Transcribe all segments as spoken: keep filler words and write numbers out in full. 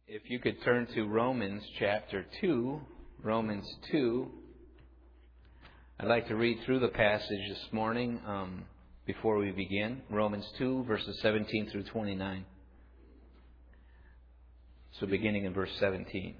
If you could turn to Romans chapter two, Romans two. I'd like to read through the passage this morning um, before we begin. Romans two, verses seventeen through twenty-nine. So beginning in verse seventeen.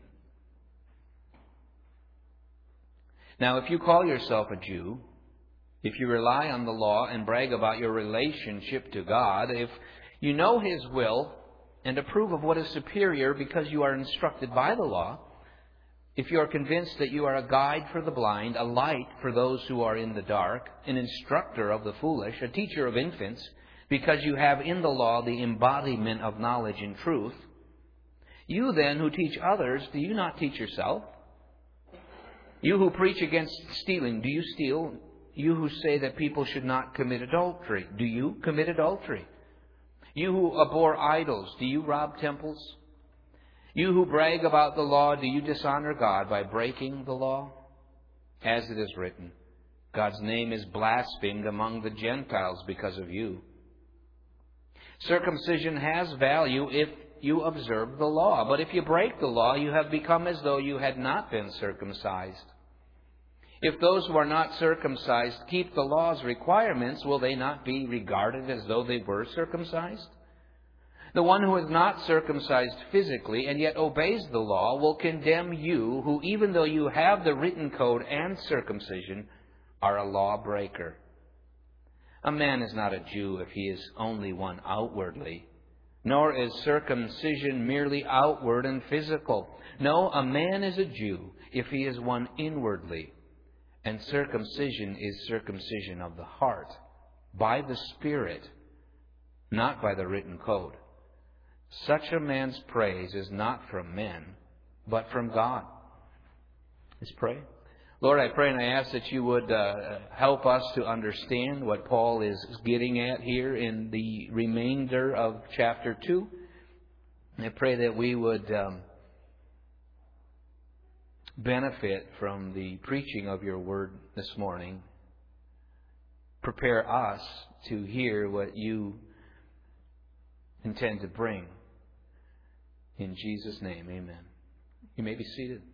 Now, if you call yourself a Jew, if you rely on the law and brag about your relationship to God, if you know His will and approve of what is superior because you are instructed by the law, if you are convinced that you are a guide for the blind, a light for those who are in the dark, an instructor of the foolish, a teacher of infants, because you have in the law the embodiment of knowledge and truth, you then who teach others, do you not teach yourself? You who preach against stealing, do you steal? You who say that people should not commit adultery, do you commit adultery? You who abhor idols, do you rob temples? You who brag about the law, do you dishonor God by breaking the law? As it is written, God's name is blasphemed among the Gentiles because of you. Circumcision has value if you observe the law, but if you break the law, you have become as though you had not been circumcised. If those who are not circumcised keep the law's requirements, will they not be regarded as though they were circumcised? The one who is not circumcised physically and yet obeys the law will condemn you, who even though you have the written code and circumcision, are a lawbreaker. A man is not a Jew if he is only one outwardly, nor is circumcision merely outward and physical. No, a man is a Jew if he is one inwardly. And circumcision is circumcision of the heart, by the Spirit, not by the written code. Such a man's praise is not from men, but from God. Let's pray. Lord, I pray and I ask that you would uh, help us to understand what Paul is getting at here in the remainder of chapter two. I pray that we would um, benefit from the preaching of your word this morning. Prepare us to hear what you intend to bring. In Jesus' name, amen. You may be seated.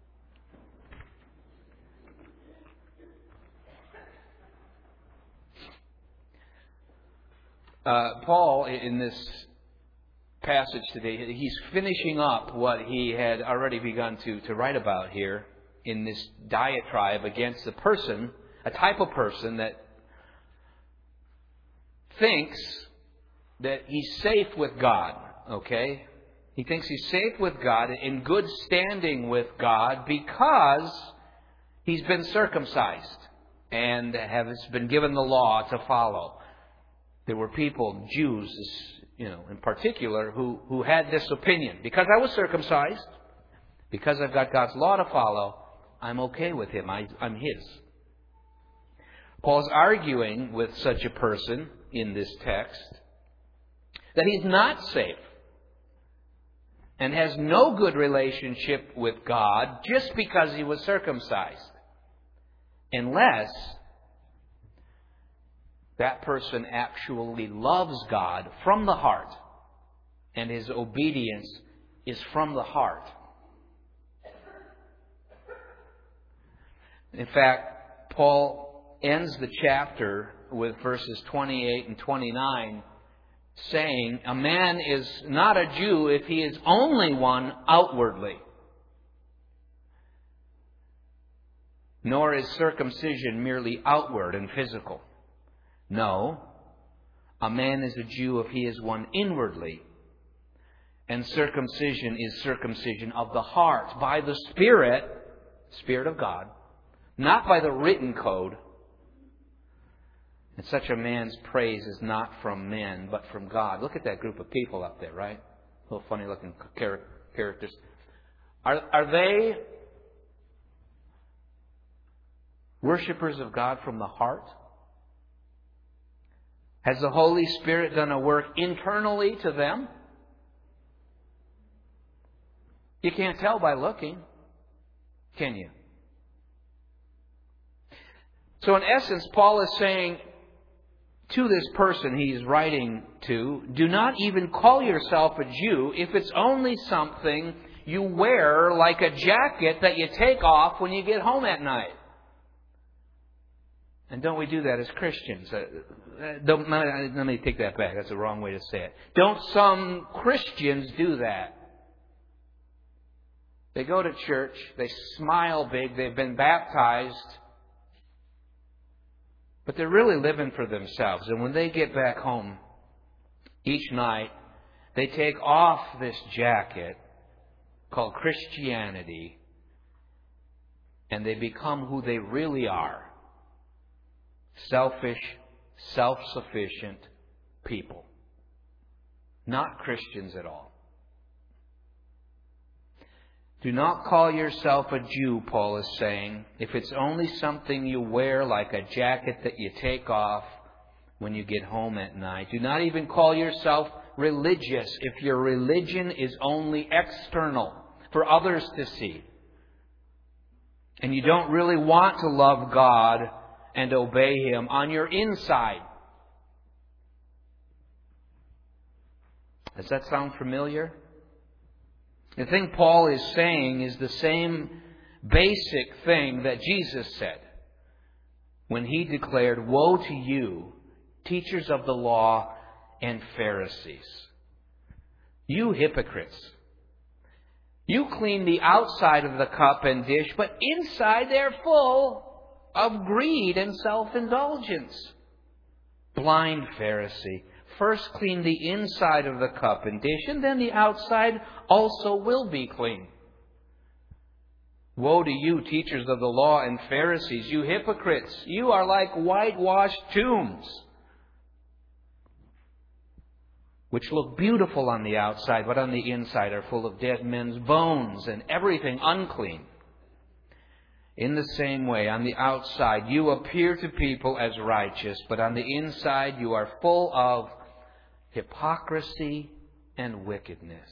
Uh, Paul, in this passage today, he's finishing up what he had already begun to, to write about here in this diatribe against a person, a type of person that thinks that he's safe with God, okay? He thinks he's safe with God, in good standing with God, because he's been circumcised and has been given the law to follow. There were people, Jews, you know, in particular, who, who had this opinion. Because I was circumcised, because I've got God's law to follow, I'm okay with Him. I, I'm His. Paul's arguing with such a person in this text that he's not safe and has no good relationship with God just because he was circumcised, unless that person actually loves God from the heart and his obedience is from the heart. In fact, Paul ends the chapter with verses twenty-eight and twenty-nine saying, a man is not a Jew if he is only one outwardly, nor is circumcision merely outward and physical. No, a man is a Jew if he is one inwardly, and circumcision is circumcision of the heart, by the Spirit, Spirit of God, not by the written code. And such a man's praise is not from men, but from God. Look at that group of people up there, right? Little funny-looking characters. Are, are they worshipers of God from the heart? Has the Holy Spirit done a work internally to them? You can't tell by looking, can you? So in essence, Paul is saying, to this person he's writing to, do not even call yourself a Jew if it's only something you wear like a jacket that you take off when you get home at night. And don't we do that as Christians? Uh, don't, let me take that back. That's the wrong way to say it. Don't some Christians do that? They go to church, they smile big, they've been baptized, but they're really living for themselves. And when they get back home each night, they take off this jacket called Christianity, and they become who they really are. Selfish, self-sufficient people. Not Christians at all. Do not call yourself a Jew, Paul is saying, if it's only something you wear like a jacket that you take off when you get home at night. Do not even call yourself religious if your religion is only external for others to see. And you don't really want to love God and obey Him on your inside. Does that sound familiar? The thing Paul is saying is the same basic thing that Jesus said when He declared, "Woe to you, teachers of the law and Pharisees, you hypocrites! You clean the outside of the cup and dish, but inside they're full of greed and self-indulgence. Blind Pharisee! First clean the inside of the cup and dish, and then the outside also will be clean. Woe to you, teachers of the law and Pharisees, you hypocrites! You are like whitewashed tombs, which look beautiful on the outside, but on the inside are full of dead men's bones and everything unclean. In the same way, on the outside, you appear to people as righteous, but on the inside you are full of hypocrisy and wickedness."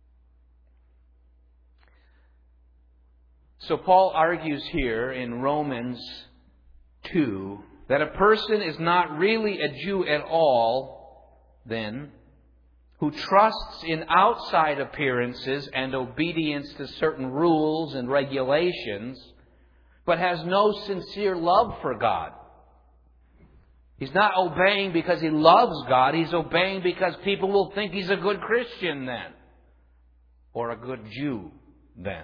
So Paul argues here in Romans two that a person is not really a Jew at all, then, who trusts in outside appearances and obedience to certain rules and regulations, but has no sincere love for God. He's not obeying because he loves God. He's obeying because people will think he's a good Christian then. Or a good Jew then.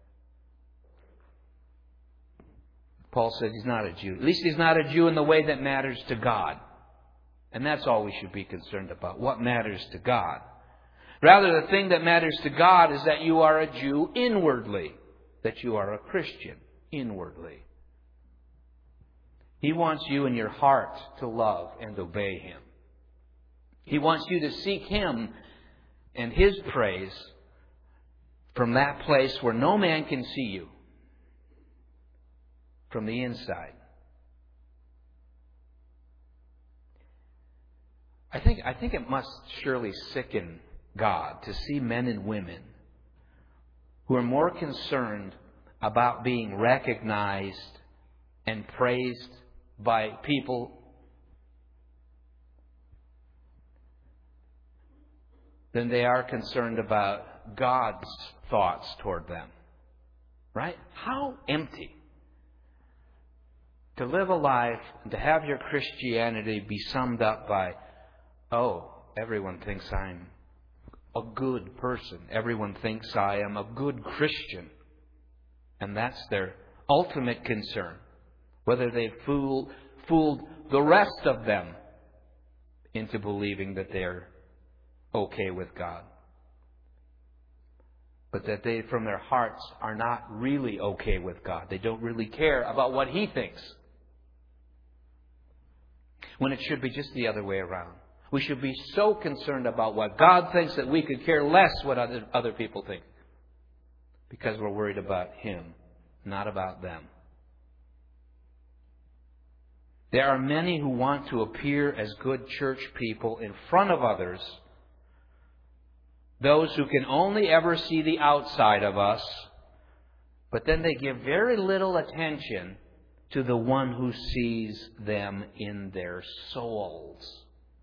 Paul says he's not a Jew. At least he's not a Jew in the way that matters to God. And that's all we should be concerned about. What matters to God. Rather, the thing that matters to God is that you are a Jew inwardly. That you are a Christian inwardly. He wants you in your heart to love and obey Him. He wants you to seek Him and His praise from that place where no man can see you, from the inside. I think, I think it must surely sicken God to see men and women who are more concerned about being recognized and praised by people than they are concerned about God's thoughts toward them. Right? How empty to live a life and to have your Christianity be summed up by, oh, everyone thinks I'm a good person. Everyone thinks I am a good Christian. And that's their ultimate concern. Whether they've fooled, fooled the rest of them into believing that they're okay with God. But that they, from their hearts, are not really okay with God. They don't really care about what He thinks. When it should be just the other way around. We should be so concerned about what God thinks that we could care less what other, other people think. Because we're worried about Him, not about them. There are many who want to appear as good church people in front of others. Those who can only ever see the outside of us. But then they give very little attention to the one who sees them in their souls.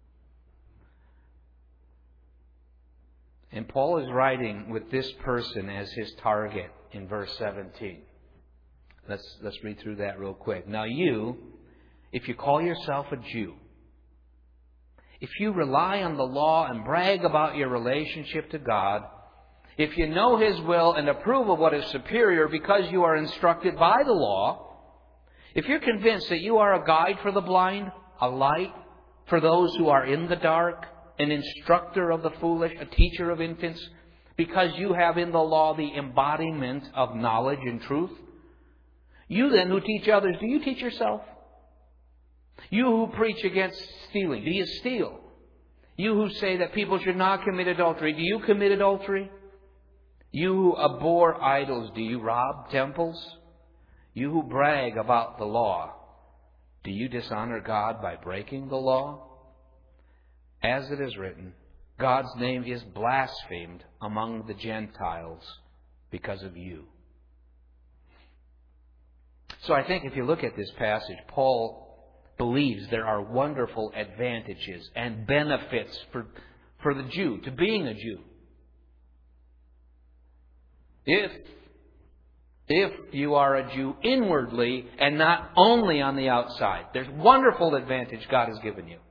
And Paul is writing with this person as his target in verse seventeen. Let's, let's read through that real quick. Now you, if you call yourself a Jew, if you rely on the law and brag about your relationship to God, if you know His will and approve of what is superior because you are instructed by the law, if you're convinced that you are a guide for the blind, a light for those who are in the dark, an instructor of the foolish, a teacher of infants, because you have in the law the embodiment of knowledge and truth, you then who teach others, do you teach yourself? You who preach against stealing, do you steal? You who say that people should not commit adultery, do you commit adultery? You who abhor idols, do you rob temples? You who brag about the law, do you dishonor God by breaking the law? As it is written, God's name is blasphemed among the Gentiles because of you. So I think if you look at this passage, Paul believes there are wonderful advantages and benefits for, for the Jew, to being a Jew. If, if you are a Jew inwardly and not only on the outside, there's wonderful advantage God has given you.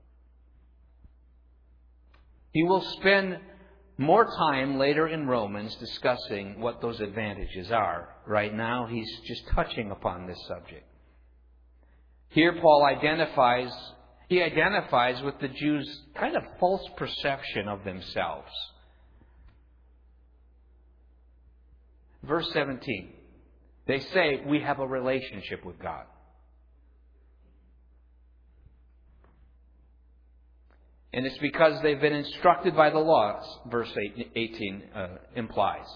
He will spend more time later in Romans discussing what those advantages are. Right now, he's just touching upon this subject. Here, Paul identifies, he identifies with the Jews' kind of false perception of themselves. Verse seventeen, they say, we have a relationship with God. And it's because they've been instructed by the laws, verse eighteen uh, implies.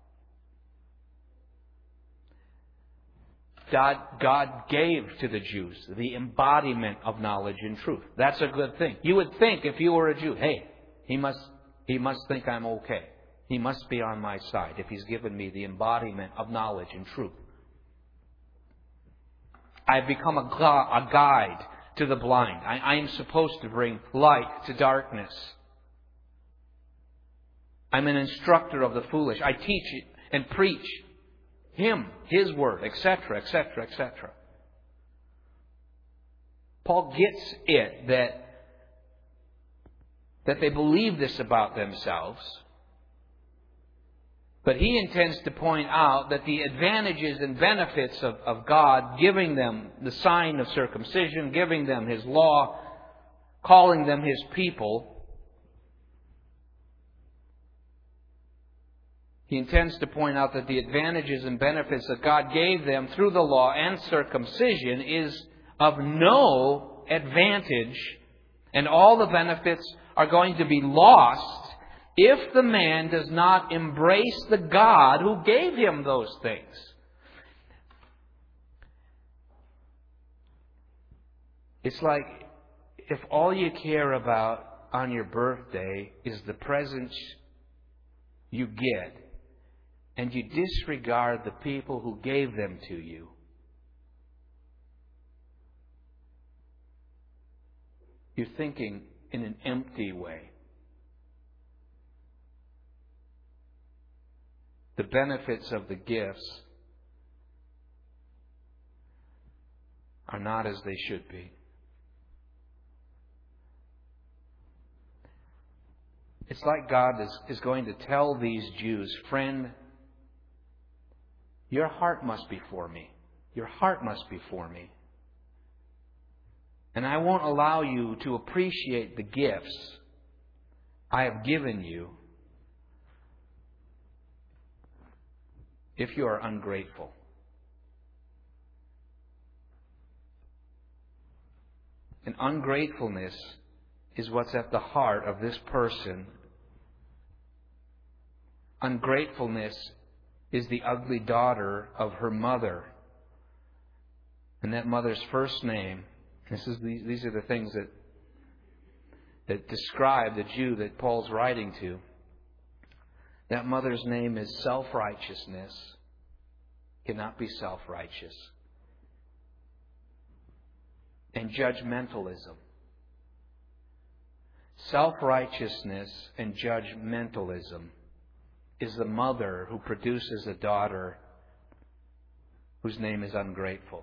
God, God gave to the Jews the embodiment of knowledge and truth. That's a good thing. You would think if you were a Jew, hey, he must, he must think I'm okay. He must be on my side if He's given me the embodiment of knowledge and truth. I've become a, gu- a guide to the blind. I, I am supposed to bring light to darkness. I'm an instructor of the foolish. I teach and preach Him, His Word, et cetera, et cetera, et cetera. Paul gets it that, that they believe this about themselves. But he intends to point out that the advantages and benefits of, of God giving them the sign of circumcision, giving them His law, calling them His people, he intends to point out that the advantages and benefits that God gave them through the law and circumcision is of no advantage, and all the benefits are going to be lost if the man does not embrace the God who gave him those things. It's like if all you care about on your birthday is the presents you get, and you disregard the people who gave them to you, you're thinking in an empty way. The benefits of the gifts are not as they should be. It's like God is, is going to tell these Jews, friend, your heart must be for me. Your heart must be for me. And I won't allow you to appreciate the gifts I have given you if you are ungrateful. And ungratefulness is what's at the heart of this person. Ungratefulness is the ugly daughter of her mother. And that mother's first name, this is these, these are the things that, that describe the Jew that Paul's writing to. That mother's name is self-righteousness. Cannot be self-righteous. and judgmentalism. Self-righteousness and judgmentalism is the mother who produces a daughter whose name is ungrateful.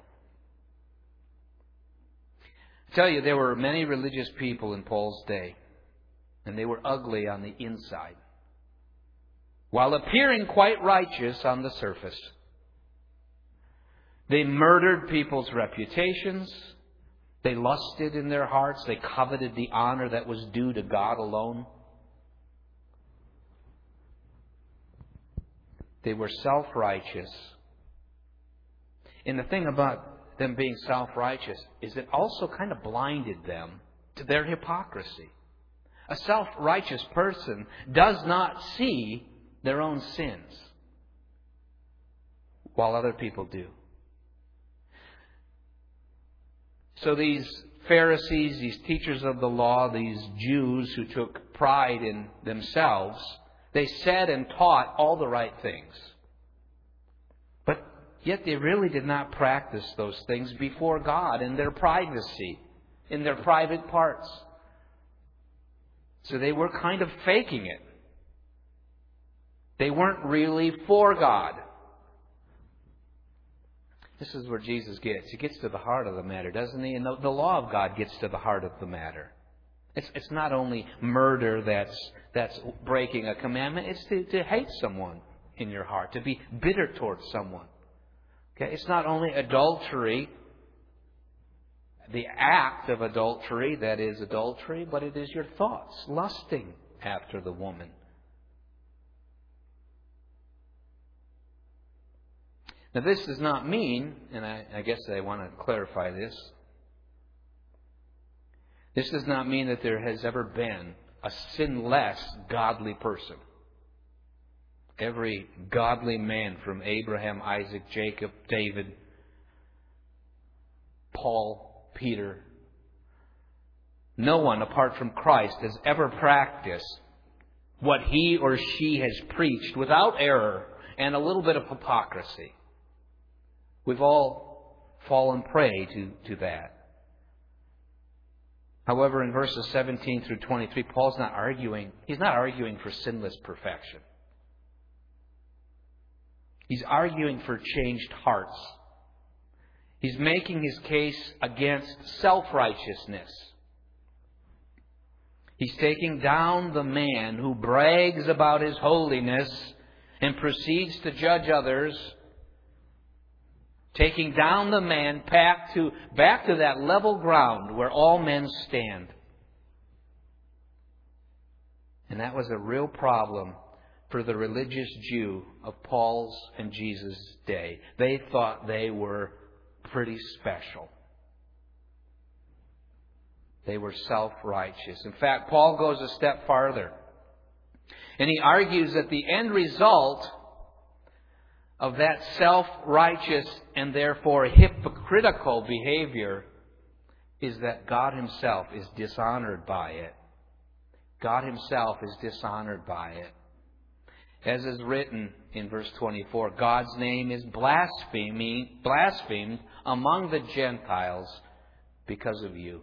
I tell you, there were many religious people in Paul's day, and they were ugly on the inside, while appearing quite righteous on the surface. They murdered people's reputations. They lusted in their hearts. They coveted the honor that was due to God alone. They were self-righteous. And the thing about them being self-righteous is it also kind of blinded them to their hypocrisy. A self-righteous person does not see their own sins, while other people do. So these Pharisees, these teachers of the law, these Jews who took pride in themselves, they said and taught all the right things. But yet they really did not practice those things before God in their privacy, in their private parts. So they were kind of faking it. They weren't really for God. This is where Jesus gets. He gets to the heart of the matter, doesn't he? And the, the law of God gets to the heart of the matter. It's, it's not only murder that's, that's breaking a commandment. It's to, to hate someone in your heart, to be bitter towards someone. Okay? It's not only adultery, the act of adultery that is adultery, but it is your thoughts, lusting after the woman. Now, this does not mean, and I, I guess I want to clarify this, this does not mean that there has ever been a sinless, godly person. Every godly man from Abraham, Isaac, Jacob, David, Paul, Peter, no one apart from Christ has ever practiced what he or she has preached without error and a little bit of hypocrisy. We've all fallen prey to, to that. However, in verses seventeen through twenty-three, Paul's not arguing, he's not arguing for sinless perfection. He's arguing for changed hearts. He's making his case against self-righteousness. He's taking down the man who brags about his holiness and proceeds to judge others. Taking down the man back to, back to that level ground where all men stand. And that was a real problem for the religious Jew of Paul's and Jesus' day. They thought they were pretty special. They were self-righteous. In fact, Paul goes a step farther. And he argues that the end result of that self-righteous and therefore hypocritical behavior is that God Himself is dishonored by it. God Himself is dishonored by it. As is written in verse twenty-four, God's name is blasphemed, blasphemed among the Gentiles because of you.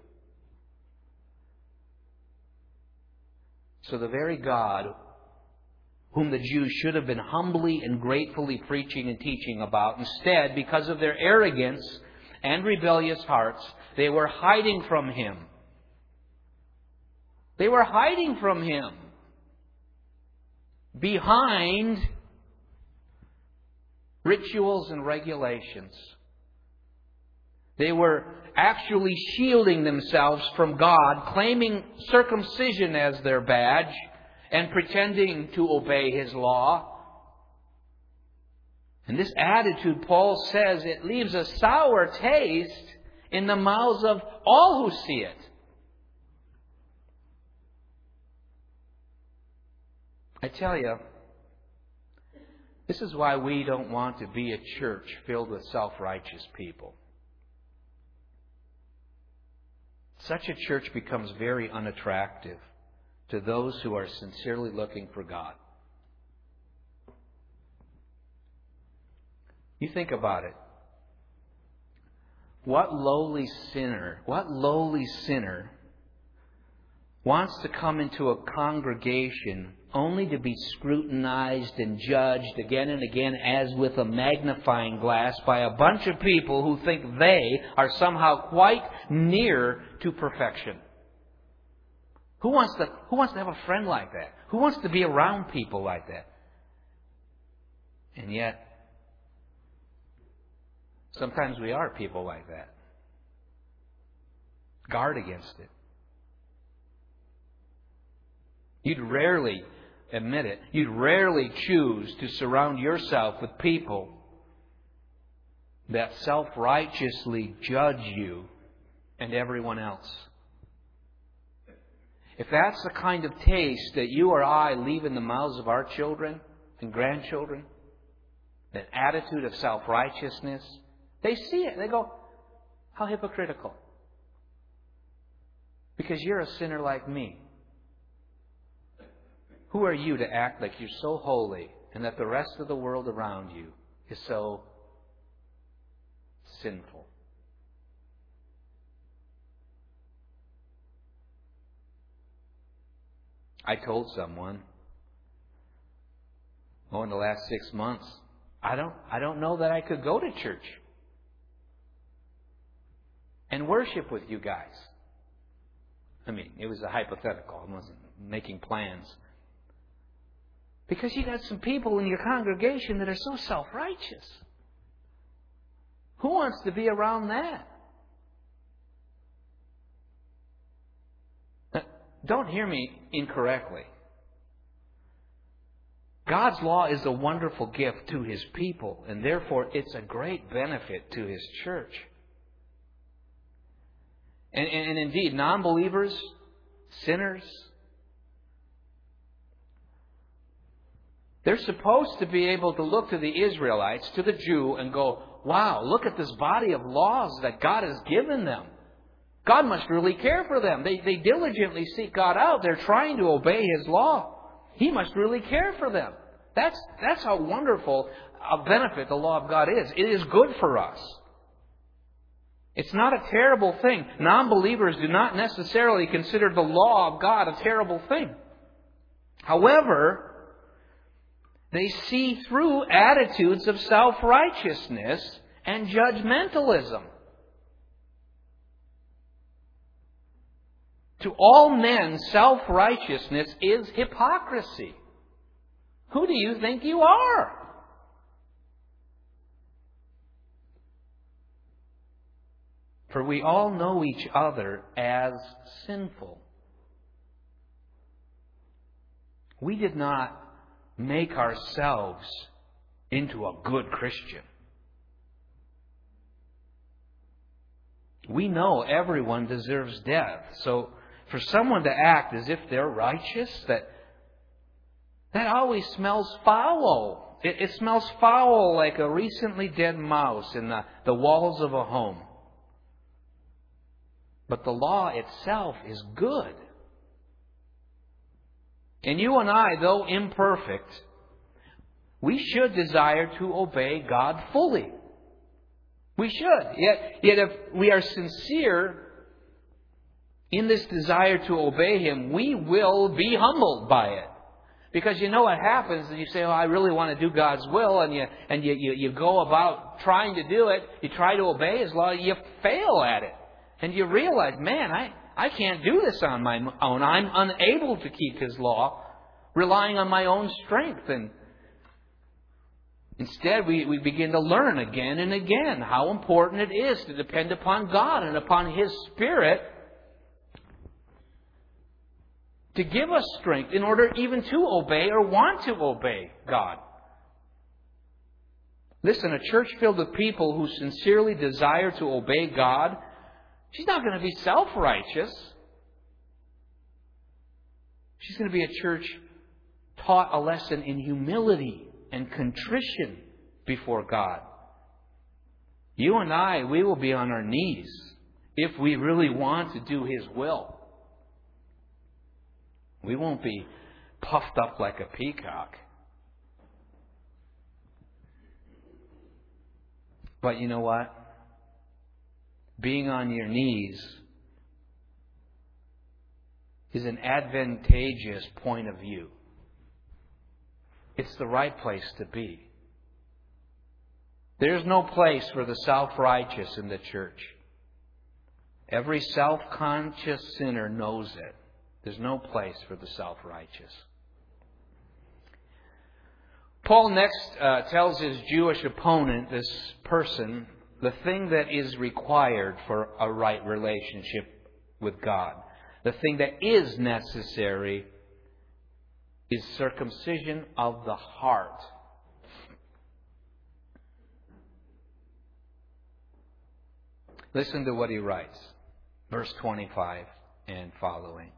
So the very God whom the Jews should have been humbly and gratefully preaching and teaching about, instead, because of their arrogance and rebellious hearts, they were hiding from Him. They were hiding from Him behind rituals and regulations. They were actually shielding themselves from God, claiming circumcision as their badge, and pretending to obey His law. And this attitude, Paul says, it leaves a sour taste in the mouths of all who see it. I tell you, this is why we don't want to be a church filled with self-righteous people. Such a church becomes very unattractive to those who are sincerely looking for God. You think about it. What lowly sinner, what lowly sinner wants to come into a congregation only to be scrutinized and judged again and again as with a magnifying glass by a bunch of people who think they are somehow quite near to perfection? Who wants to, who wants to have a friend like that? Who wants to be around people like that? And yet, sometimes we are people like that. Guard against it. You'd rarely admit it. You'd rarely choose to surround yourself with people that self-righteously judge you and everyone else. If that's the kind of taste that you or I leave in the mouths of our children and grandchildren, that attitude of self-righteousness, they see it. They go, how hypocritical. Because you're a sinner like me. Who are you to act like you're so holy and that the rest of the world around you is so sinful? I told someone, oh, in the last six months, I don't, I don't know that I could go to church and worship with you guys. I mean, it was a hypothetical. I wasn't making plans. Because you got some people in your congregation that are so self-righteous. Who wants to be around that? Now, don't hear me incorrectly. God's law is a wonderful gift to His people, and therefore it's a great benefit to His church. And, and, and indeed, non-believers, sinners, they're supposed to be able to look to the Israelites, to the Jew, and go, wow, look at this body of laws that God has given them. God must really care for them. They, they diligently seek God out. They're trying to obey His law. He must really care for them. That's, that's how wonderful a benefit the law of God is. It is good for us. It's not a terrible thing. Non-believers do not necessarily consider the law of God a terrible thing. However, they see through attitudes of self-righteousness and judgmentalism. To all men, self-righteousness is hypocrisy. Who do you think you are? For we all know each other as sinful. We did not make ourselves into a good Christian. We know everyone deserves death. So for someone to act as if they're righteous, that that always smells foul. It, it smells foul like a recently dead mouse in the, the walls of a home. But the law itself is good. And you and I, though imperfect, we should desire to obey God fully. We should. Yet, yet if we are sincere in this desire to obey Him, we will be humbled by it. Because you know what happens, and you say, oh, I really want to do God's will, and you and you, you, you go about trying to do it, you try to obey His law, you fail at it. And you realize, man, I, I can't do this on my own. I'm unable to keep His law, relying on my own strength. And instead, we, we begin to learn again and again how important it is to depend upon God and upon His Spirit to give us strength in order even to obey or want to obey God. Listen, a church filled with people who sincerely desire to obey God, she's not going to be self-righteous. She's going to be a church taught a lesson in humility and contrition before God. You and I, we will be on our knees if we really want to do His will. We won't be puffed up like a peacock. But you know what? being on your knees is an advantageous point of view. It's the right place to be. There's no place for the self-righteous in the church. Every self-conscious sinner knows it. There's no place for the self-righteous. Paul next uh, tells his Jewish opponent, this person, the thing that is required for a right relationship with God. The thing that is necessary is circumcision of the heart. Listen to what he writes. Verse twenty-five and following.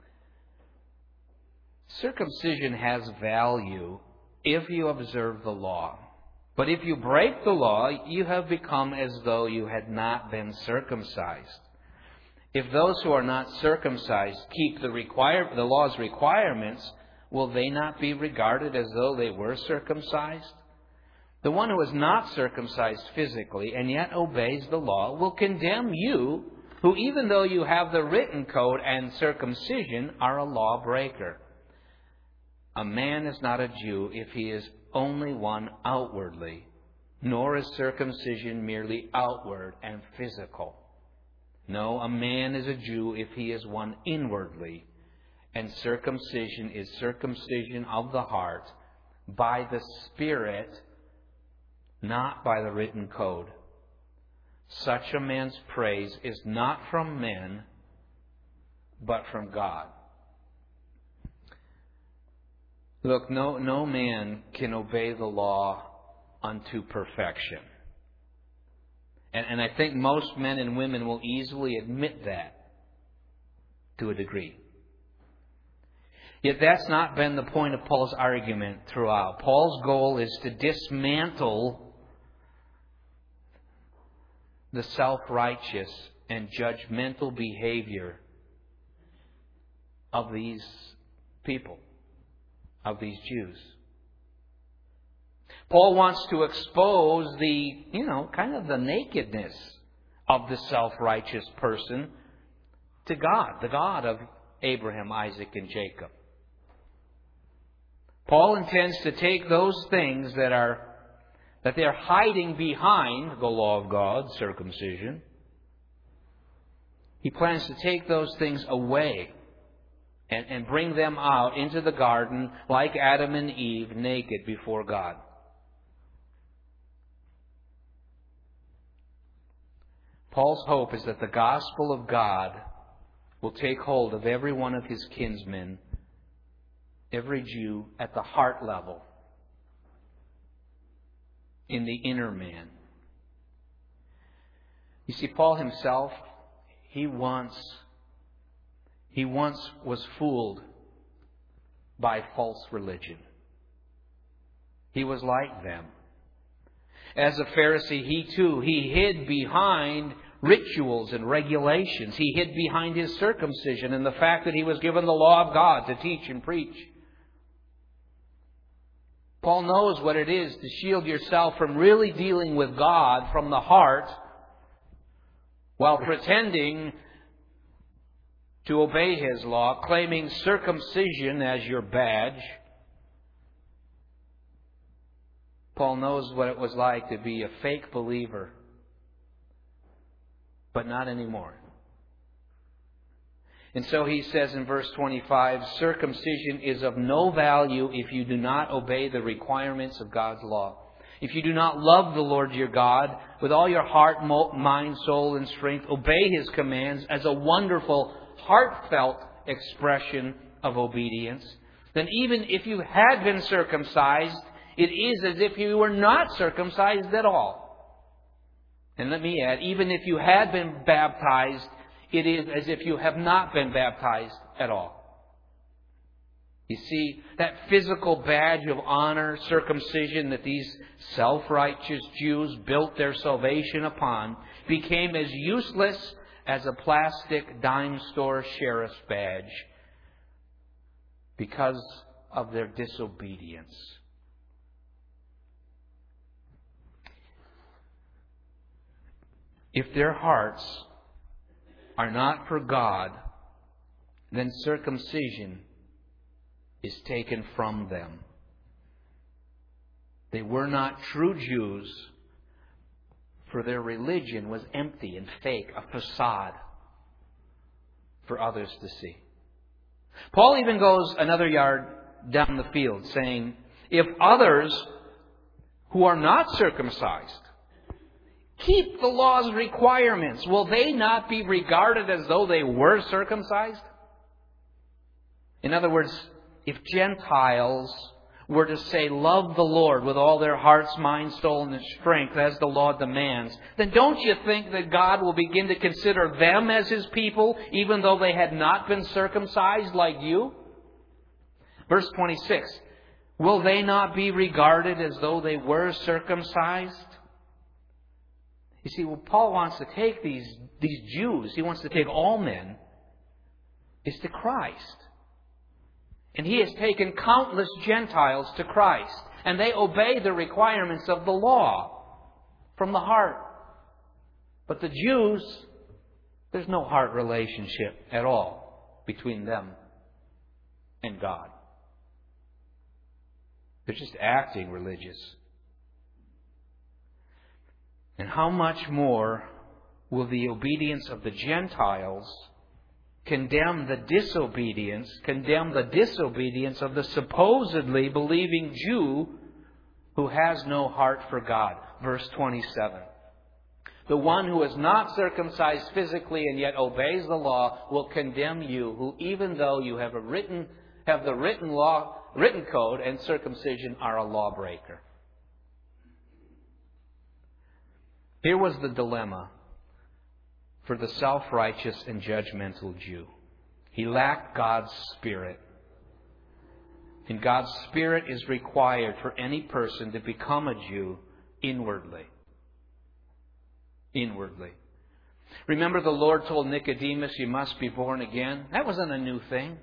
Circumcision has value if you observe the law. But if you break the law, you have become as though you had not been circumcised. If those who are not circumcised keep the require, the law's requirements, will they not be regarded as though they were circumcised? The one who is not circumcised physically and yet obeys the law will condemn you, who even though you have the written code and circumcision, are a lawbreaker. A man is not a Jew if he is only one outwardly, nor is circumcision merely outward and physical. No, a man is a Jew if he is one inwardly, and circumcision is circumcision of the heart by the Spirit, not by the written code. Such a man's praise is not from men, but from God. Look, no, no man can obey the law unto perfection. And, and I think most men and women will easily admit that to a degree. Yet that's not been the point of Paul's argument throughout. Paul's goal is to dismantle the self-righteous and judgmental behavior of these people, of these Jews. Paul wants to expose the, you know, kind of the nakedness of the self-righteous person to God, the God of Abraham, Isaac, and Jacob. Paul intends to take those things that are that they're hiding behind the law of God, circumcision. He plans to take those things away and, and bring them out into the garden like Adam and Eve, naked before God. Paul's hope is that the gospel of God will take hold of every one of his kinsmen, every Jew, at the heart level, in the inner man. You see, Paul himself, he once, he once was fooled by false religion. He was like them. As a Pharisee, he too, he hid behind rituals and regulations. He hid behind his circumcision and the fact that he was given the law of God to teach and preach. Paul knows what it is to shield yourself from really dealing with God from the heart while pretending to obey His law, claiming circumcision as your badge. Paul knows what it was like to be a fake believer, but not anymore. And so he says in verse twenty-five, circumcision is of no value if you do not obey the requirements of God's law. If you do not love the Lord your God with all your heart, mind, soul, and strength, obey His commands as a wonderful, heartfelt expression of obedience, then even if you had been circumcised, it is as if you were not circumcised at all. And let me add, even if you had been baptized, it is as if you have not been baptized at all. You see, that physical badge of honor, circumcision, that these self-righteous Jews built their salvation upon, became as useless as a plastic dime store sheriff's badge because of their disobedience. If their hearts are not for God, then circumcision is taken from them. They were not true Jews, for their religion was empty and fake, a facade for others to see. Paul even goes another yard down the field, saying, if others who are not circumcised keep the law's requirements, will they not be regarded as though they were circumcised? In other words, if Gentiles were to say, love the Lord with all their hearts, mind, soul, and strength, as the law demands, then don't you think that God will begin to consider them as His people, even though they had not been circumcised like you? Verse twenty-six, will they not be regarded as though they were circumcised? You see, well, Paul wants to take these, these Jews, he wants to take all men, is to Christ. And He has taken countless Gentiles to Christ. And they obey the requirements of the law from the heart. But the Jews, there's no heart relationship at all between them and God. They're just acting religious. And how much more will the obedience of the Gentiles condemn the disobedience, condemn the disobedience of the supposedly believing Jew who has no heart for God. Verse twenty-seven. The one who is not circumcised physically and yet obeys the law will condemn you, who even though you have a written, have the written law, written code and circumcision, are a lawbreaker. Here was the dilemma for the self-righteous and judgmental Jew. He lacked God's Spirit. And God's Spirit is required for any person to become a Jew inwardly. Inwardly. Remember the Lord told Nicodemus, you must be born again? That wasn't a new thing.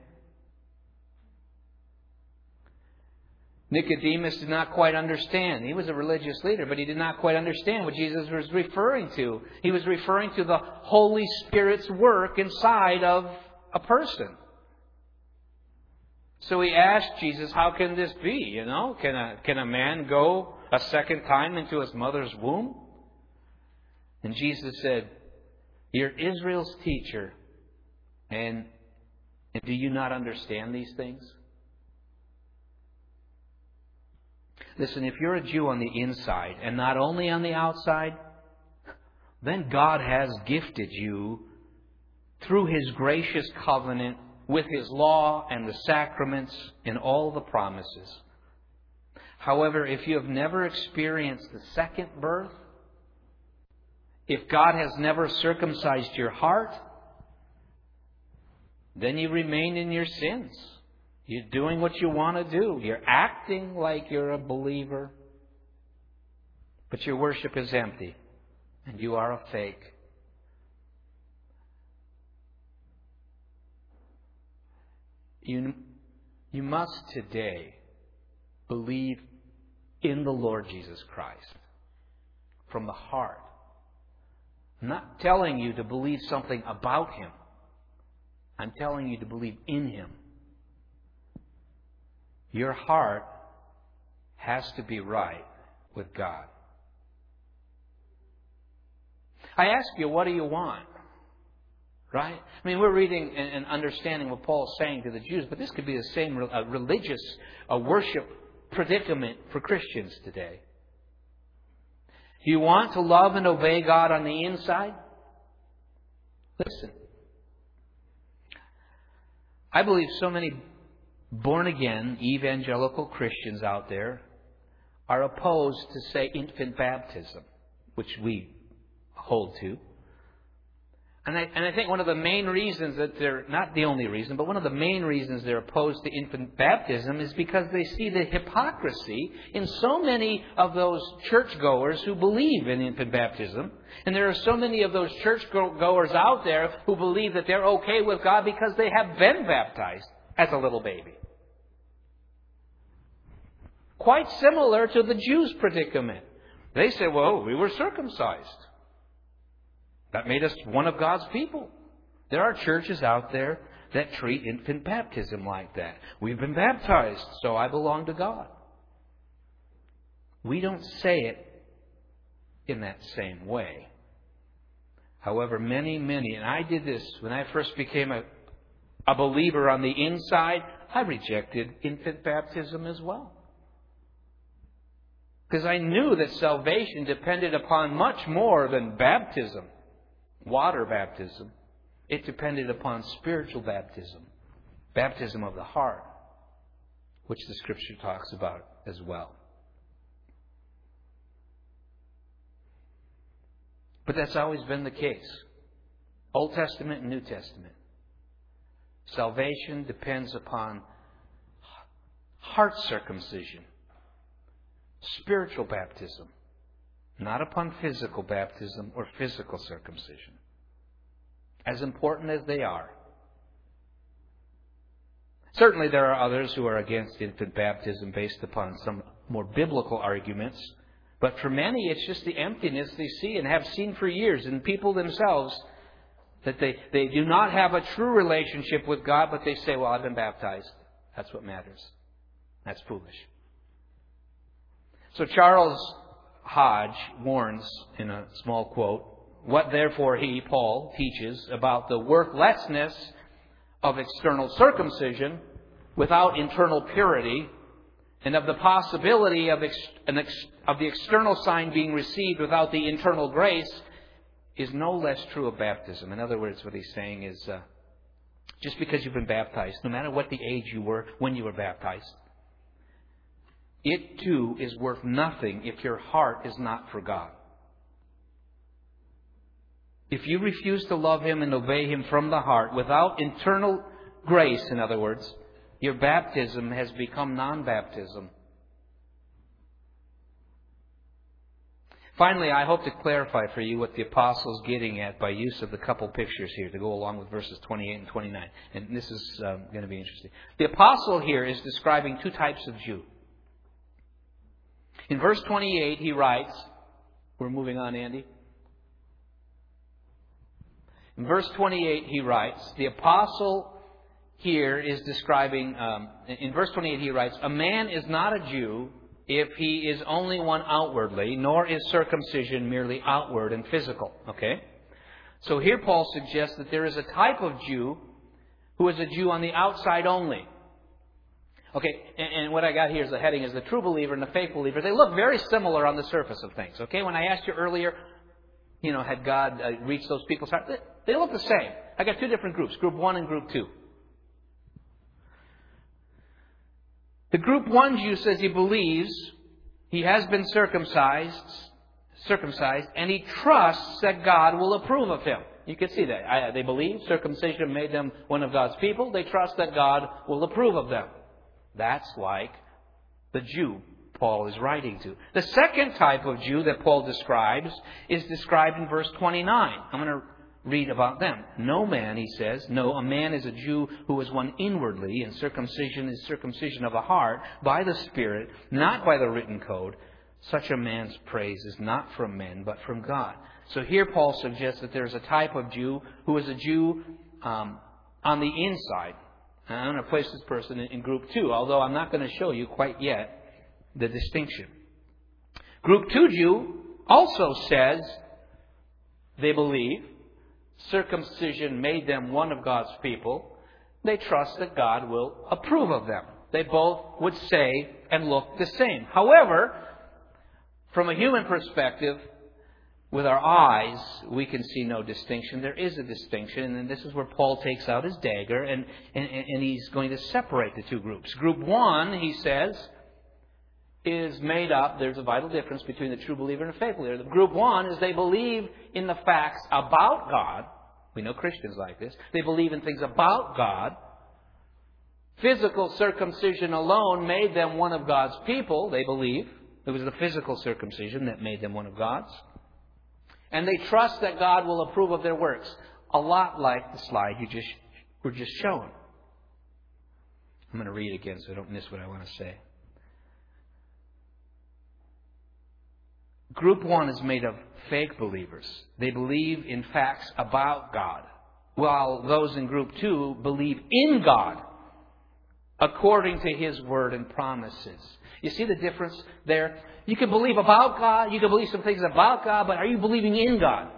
Nicodemus did not quite understand. He was a religious leader, but he did not quite understand what Jesus was referring to. He was referring to the Holy Spirit's work inside of a person. So he asked Jesus, how can this be? You know, can a, can a man go a second time into his mother's womb? And Jesus said, you're Israel's teacher, and, and do you not understand these things? Listen, if you're a Jew on the inside and not only on the outside, then God has gifted you through His gracious covenant with His law and the sacraments and all the promises. However, if you have never experienced the second birth, if God has never circumcised your heart, then you remain in your sins. You're doing what you want to do. You're acting like you're a believer. But your worship is empty. And you are a fake. You, you must today believe in the Lord Jesus Christ. From the heart. I'm not telling you to believe something about Him. I'm telling you to believe in Him. Your heart has to be right with God. I ask you, what do you want? Right? I mean, we're reading and understanding what Paul's saying to the Jews, but this could be the same religious worship predicament for Christians today. Do you want to love and obey God on the inside? Listen. I believe so many born-again evangelical Christians out there are opposed to, say, infant baptism, which we hold to. And I, and I think one of the main reasons that they're, not the only reason, but one of the main reasons they're opposed to infant baptism is because they see the hypocrisy in so many of those churchgoers who believe in infant baptism. And there are so many of those churchgoers out there who believe that they're okay with God because they have been baptized as a little baby. Quite similar to the Jews' predicament. They say, well, we were circumcised. That made us one of God's people. There are churches out there that treat infant baptism like that. We've been baptized, so I belong to God. We don't say it in that same way. However, many, many, and I did this when I first became a, a believer on the inside, I rejected infant baptism as well. Because I knew that salvation depended upon much more than baptism, water baptism. It depended upon spiritual baptism, baptism of the heart, which the Scripture talks about as well. But that's always been the case. Old Testament and New Testament. Salvation depends upon heart circumcision, spiritual baptism, not upon physical baptism or physical circumcision. As important as they are. Certainly there are others who are against infant baptism based upon some more biblical arguments. But for many, it's just the emptiness they see and have seen for years in people themselves, that they, they do not have a true relationship with God, but they say, well, I've been baptized. That's what matters. That's foolish. So Charles Hodge warns in a small quote, what therefore he, Paul, teaches about the worthlessness of external circumcision without internal purity, and of the possibility of, ex, an ex, of the external sign being received without the internal grace, is no less true of baptism. In other words, what he's saying is, uh, just because you've been baptized, no matter what the age you were when you were baptized, it too is worth nothing if your heart is not for God. If you refuse to love Him and obey Him from the heart, without internal grace, in other words, your baptism has become non-baptism. Finally, I hope to clarify for you what the Apostle is getting at by use of the couple pictures here to go along with verses twenty-eight and twenty-nine. And this is um, going to be interesting. The Apostle here is describing two types of Jew. In verse twenty-eight, he writes, we're moving on, Andy. In verse twenty-eight, he writes, the Apostle here is describing, um, in verse twenty-eight he writes, a man is not a Jew if he is only one outwardly, nor is circumcision merely outward and physical. Okay? So here Paul suggests that there is a type of Jew who is a Jew on the outside only. Okay, and, and what I got here is the heading is the true believer and the fake believer. They look very similar on the surface of things. Okay, when I asked you earlier, you know, had God uh, reached those people's hearts? They, they look the same. I got two different groups, group one and group two. The group one Jew says he believes, he has been circumcised, circumcised, and he trusts that God will approve of him. You can see that. I, they believe circumcision made them one of God's people. They trust that God will approve of them. That's like the Jew Paul is writing to. The second type of Jew that Paul describes is described in verse twenty-nine. I'm going to read about them. No man, he says, no, a man is a Jew who is one inwardly, and circumcision is circumcision of the heart by the Spirit, not by the written code. Such a man's praise is not from men, but from God. So here Paul suggests that there's a type of Jew who is a Jew um, on the inside. And I'm going to place this person in, in group two, although I'm not going to show you quite yet the distinction. Group two Jew also says they believe circumcision made them one of God's people. They trust that God will approve of them. They both would say and look the same. However, from a human perspective, with our eyes, we can see no distinction. There is a distinction, and this is where Paul takes out his dagger, and, and, and he's going to separate the two groups. Group one, he says, is made up, there's a vital difference between the true believer and the fake believer. The group one is they believe in the facts about God. We know Christians like this. They believe in things about God. Physical circumcision alone made them one of God's people, they believe. It was the physical circumcision that made them one of God's. And they trust that God will approve of their works. A lot like the slide you just were just shown. I'm going to read again so I don't miss what I want to say. Group one is made of fake believers. They believe in facts about God, while those in group two believe in God according to His Word and promises. You see the difference there? You can believe about God, you can believe some things about God, but are you believing in God?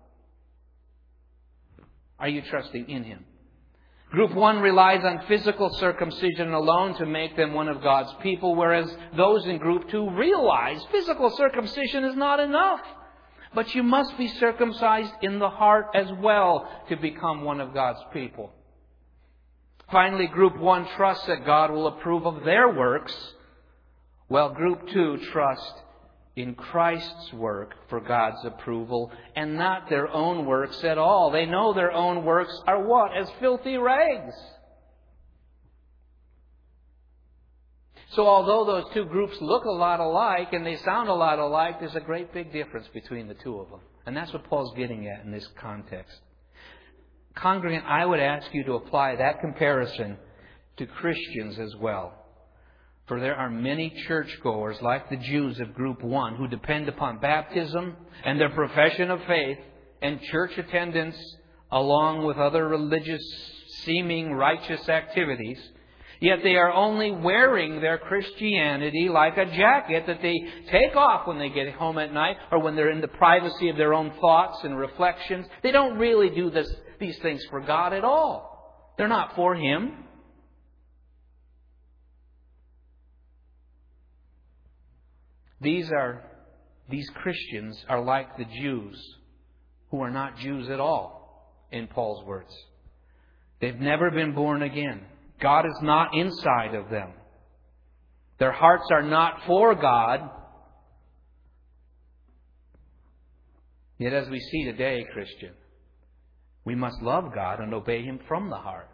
Are you trusting in Him? Group one relies on physical circumcision alone to make them one of God's people, whereas those in group two realize physical circumcision is not enough. But you must be circumcised in the heart as well to become one of God's people. Finally, group one trusts that God will approve of their works, while group two trusts in Christ's work for God's approval and not their own works at all. They know their own works are what? As filthy rags. So although those two groups look a lot alike and they sound a lot alike, there's a great big difference between the two of them. And that's what Paul's getting at in this context. Congregant, I would ask you to apply that comparison to Christians as well. For there are many churchgoers like the Jews of group one who depend upon baptism and their profession of faith and church attendance along with other religious seeming righteous activities. Yet they are only wearing their Christianity like a jacket that they take off when they get home at night or when they're in the privacy of their own thoughts and reflections. They don't really do this, these things for God at all. They're not for Him. These are, these Christians are like the Jews who are not Jews at all, in Paul's words. They've never been born again. God is not inside of them. Their hearts are not for God. Yet as we see today, Christian, we must love God and obey Him from the heart.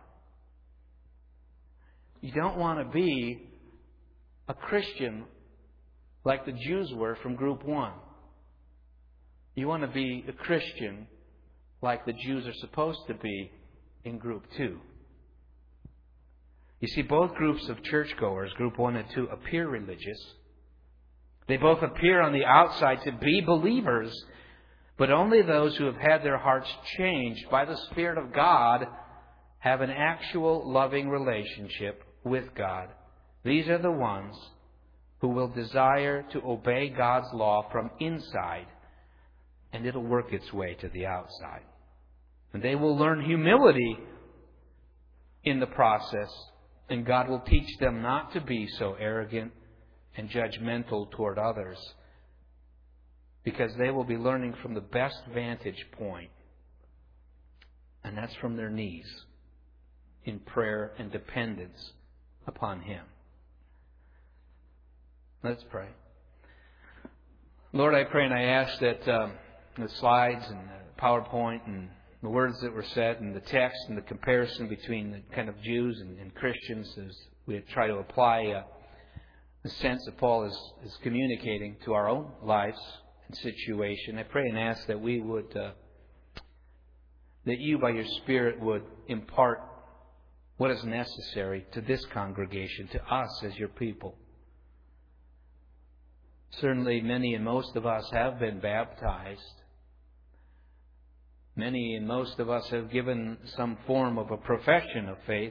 You don't want to be a Christian like the Jews were from group one. You want to be a Christian like the Jews are supposed to be in group two. You see, both groups of churchgoers, group one and two, appear religious. They both appear on the outside to be believers, but only those who have had their hearts changed by the Spirit of God have an actual loving relationship with God. These are the ones who will desire to obey God's law from inside, and it'll work its way to the outside. And they will learn humility in the process, and God will teach them not to be so arrogant and judgmental toward others, because they will be learning from the best vantage point, and that's from their knees in prayer and dependence upon Him. Let's pray. Lord, I pray and I ask that um, the slides and the PowerPoint and the words that were said and the text and the comparison between the kind of Jews and, and Christians as we try to apply uh, the sense that Paul is, is communicating to our own lives and situation. I pray and ask that we would, uh, that you by your Spirit would impart what is necessary to this congregation, to us as your people. Certainly many and most of us have been baptized. Many and most of us have given some form of a profession of faith.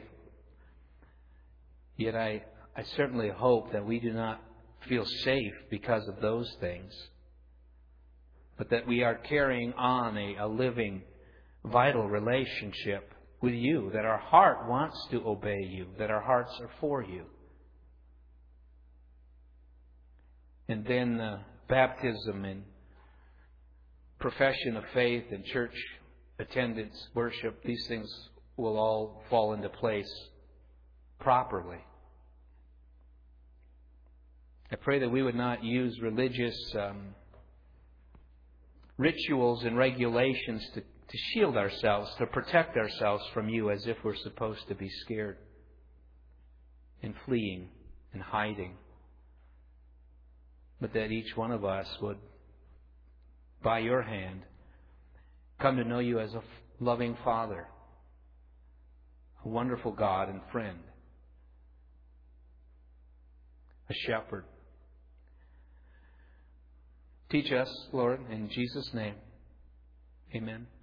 Yet I, I certainly hope that we do not feel safe because of those things, but that we are carrying on a, a living, vital relationship with you, that our heart wants to obey you, that our hearts are for you. And then uh, baptism and profession of faith and church attendance, worship, these things will all fall into place properly. I pray that we would not use religious um, rituals and regulations to, to shield ourselves, to protect ourselves from you as if we're supposed to be scared and fleeing and hiding. But that each one of us would, by your hand, come to know you as a loving Father, a wonderful God and friend, a shepherd. Teach us, Lord, in Jesus' name. Amen.